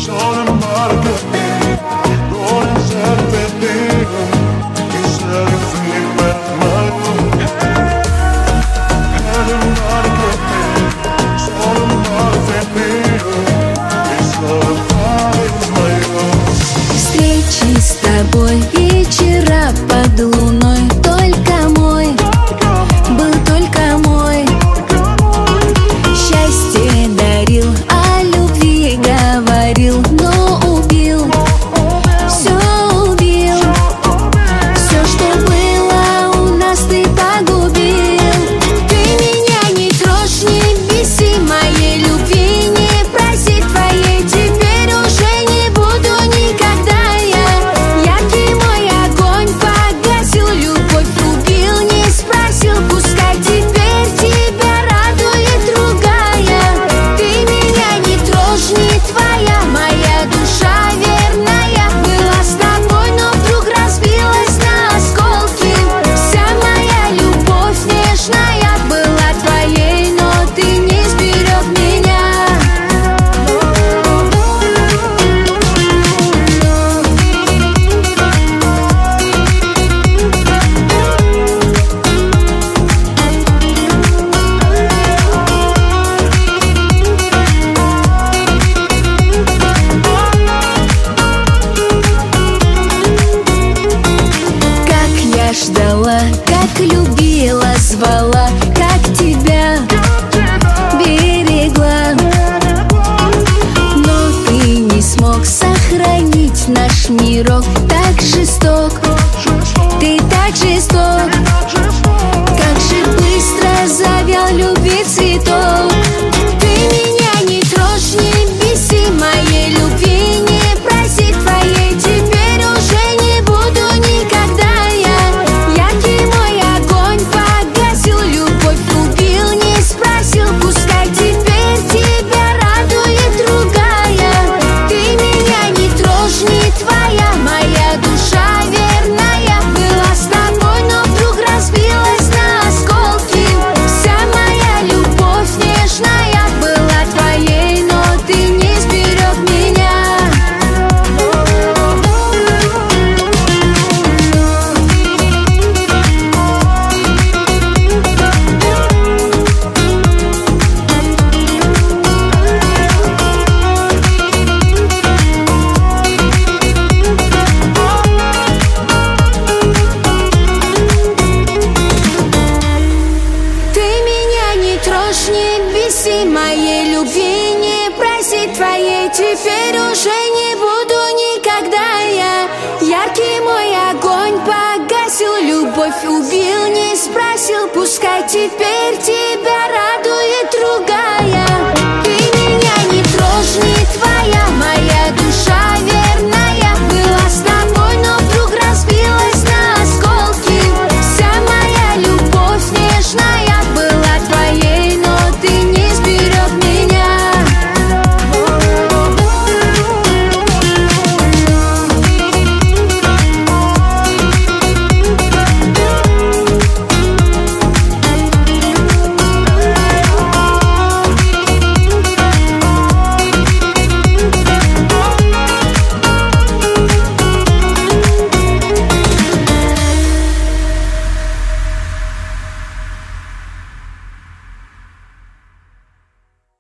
Встречи с тобой вечера под луной. Только мой, был только мой. Счастье дарил, о любви говорил, но убил, все убил. Все, что было у нас, ты погубил. Ты меня не трожь, не беси, моей любви не проси твоей. Теперь уже не буду никогда я. Яркий мой огонь погасил, любовь убил, не спросил. Пускай теперь тебя радует другая. Ты меня не трожь, не твоя, моя душа верная. Была с тобой, но вдруг разбилась на осколки. Вся моя любовь нежная была твоей, но ты не сберег меня. Как я ждала, как любила, звала, как тебя берегла. Но ты не смог сохранить наш мирок. Так жесток, ты так жесток. Как же быстро завял любви цветок. Ты меня не трожь, не беси, моей любви не проси твоей. Теперь уже не буду никогда я. Яркий мой огонь погасил, любовь убил, не спросил. Пускай теперь тебя радует другая. Ты меня не трожь, не твоя, моя душа верная. Была с тобой, но вдруг разбилась на осколки. Вся моя любовь нежная была твоей, но ты не сберег меня. Ты меня не трожь, не беси, моей любви не проси твоей. Теперь уже не буду никогда я. Яркий мой огонь погасил, любовь убил, не спросил. Пускай теперь тебя радует другая.